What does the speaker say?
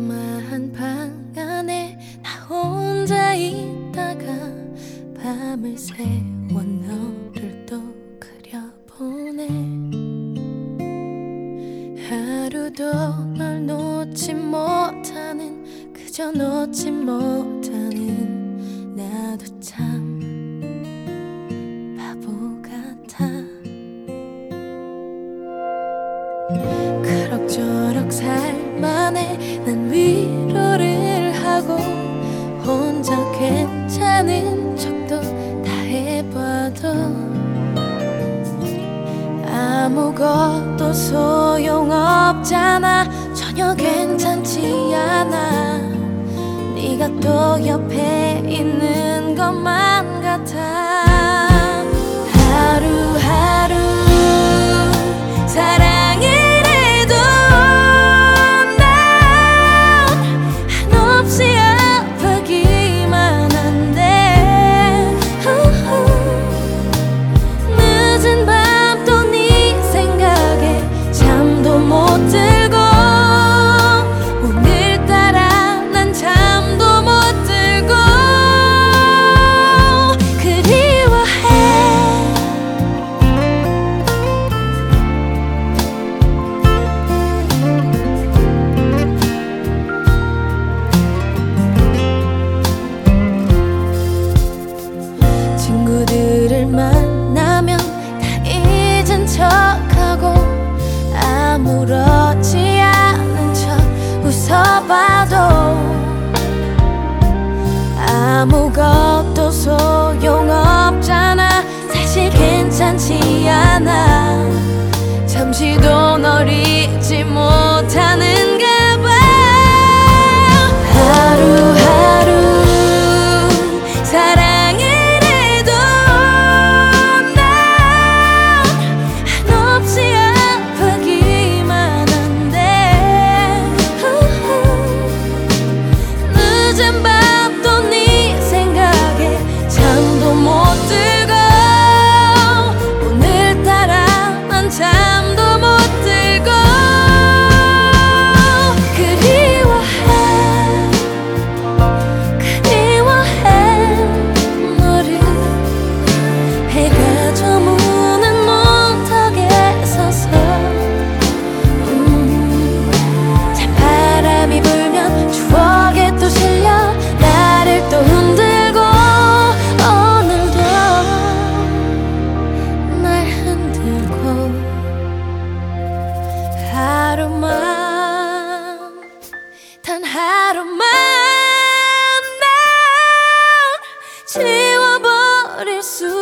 조그마한 방 안에 나 혼자 있다가 밤을 새워 너를 또 그려보네. 하루도 널 놓지 못하는, 그저 놓지 못하는 나도 참 바보 같아. 그럭저럭 살만해. 난 위로를 하고 혼자 괜찮은 척도 다 해봐도 아무것도 소용없잖아. 전혀 괜찮지 않아. 네가 또 옆에 있는 것만 같아. 하루하루 사랑을 해도 난 한없이 아프기만 한데 늦은 밤도 네 생각에 잠도 못 들고 오늘따라 난 잠도 못 들고 그리워해. 친구들을 만나면 다 잊은 척하고 아무렇지 않은 척 웃어봐도 아무것도 소용없잖아. 사실 괜찮지 않아. 잠시도 널 잊지 못하는가 봐. 하루하루 사랑을 해도 난 한없이 아프기만 한데 늦은 밤도 네 생각에 잠도 못 들고 오늘따라 난 잠도 못 들고 그리워해 너를. 해가 저무는 문턱에 서서 찬바람이 불면 추억에 또 실려 나를 또 흔들고 오늘도 날 흔들고 하루만 단 하루만 난 지워버릴 수